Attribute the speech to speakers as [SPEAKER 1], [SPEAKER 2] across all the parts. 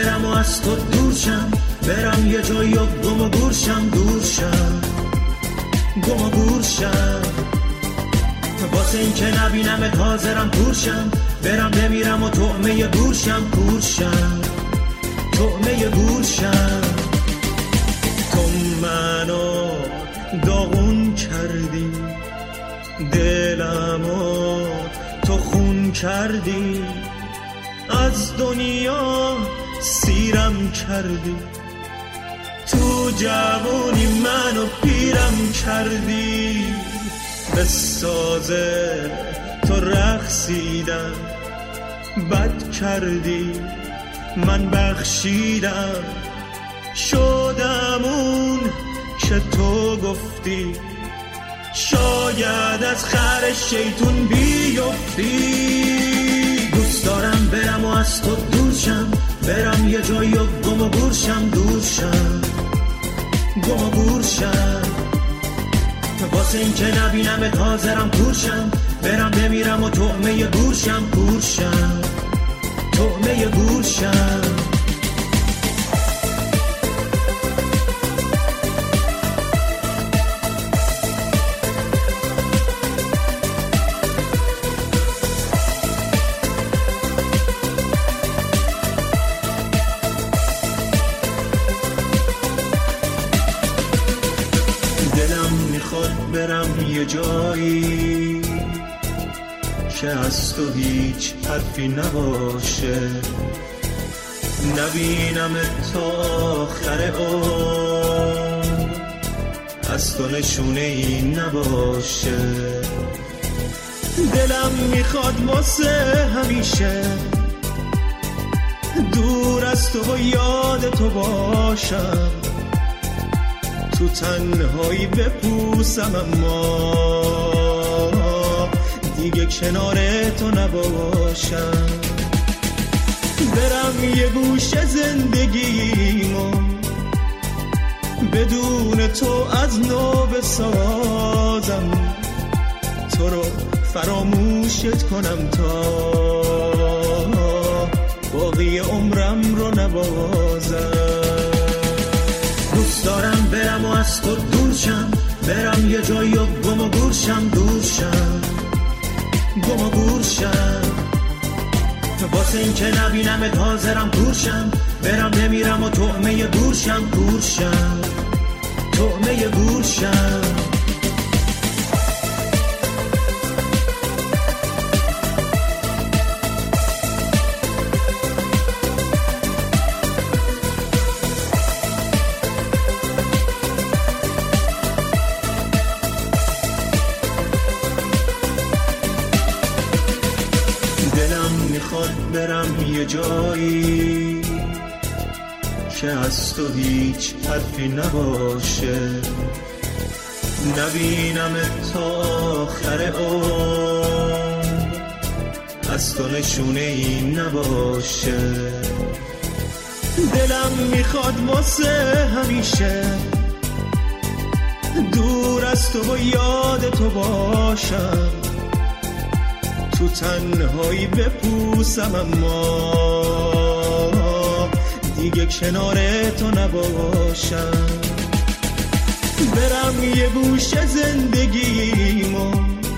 [SPEAKER 1] برم و از تو دورشم، برم یه جایی و گم و گورشم، دورشم گم و گورشم. واسه این که نبینمت حاضرم کورشم، برم بمیرم و طعمه گورشم، کورشم طعمه گورشم. تو منو داغون کردی، دلمو تو خون کردی، از دنیا سیرم کردی، تو جوانی منو پیرم کردی. به سازه تو رقصیدم، بد کردی من بخشیدم، شدم اون که تو گفتی، شاید از خر شیطون بیفتی. دوست دارم برم و از تو دورشم، برم یه جایی و گم و گورشم، دورشم گم و گورشم. واسه این که نبینمت حاضرم کورشم، برم بمیرم و طعمه گورشم، کورشم طعمه گورشم. برم یه جایی که از تو هیچ حرفی نباشه، نبینم تا آخر عمر، از تو نشونه ای نباشه. دلم میخواد واسه همیشه دور از تو و یاد تو باشم، تو تنهایی بپوسم اما دیگه کنار تو نباشم. برم یه گوشه زندگیمو بدون تو از نو بسازم، تو رو فراموشت کنم تا باقی عمرم رو نبازم. دوست دارم برم و از تو دورشم، برم یه جایی و گم و گورشم، دورشم گم و گورشم. واسه این که نبینمت حاضرم کورشم، برم بمیرم و طعمه گورشم، کورشم طعمه گورشم. برم یه جایی که از تو هیچ حرفی نباشه، نبینم تا آخر عمر، از تو نشونه ای نباشه. دلم میخواد واسه همیشه دور از تو و یاد تو باشم، تو تنهایی بپوسم اما دیگه کنار تو نباشم. برم یه گوشه زندگیمو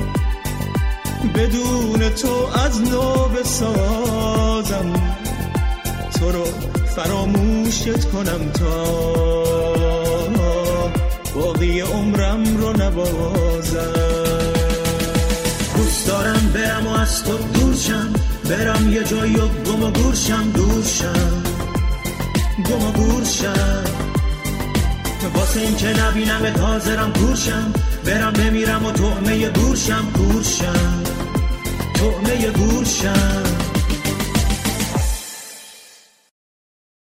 [SPEAKER 1] بدون تو از نو بسازم، تو رو فراموشت کنم تا باقی عمرم رو نبازم. دوست دارم برم و از تو دورشم، برم یه جایی و گم و گورشم، دورشم گم و گورشم. واسه این که نبینمت حاضرم کورشم، برم بمیرم و طعمه گورشم، کورشم طعمه گورشم.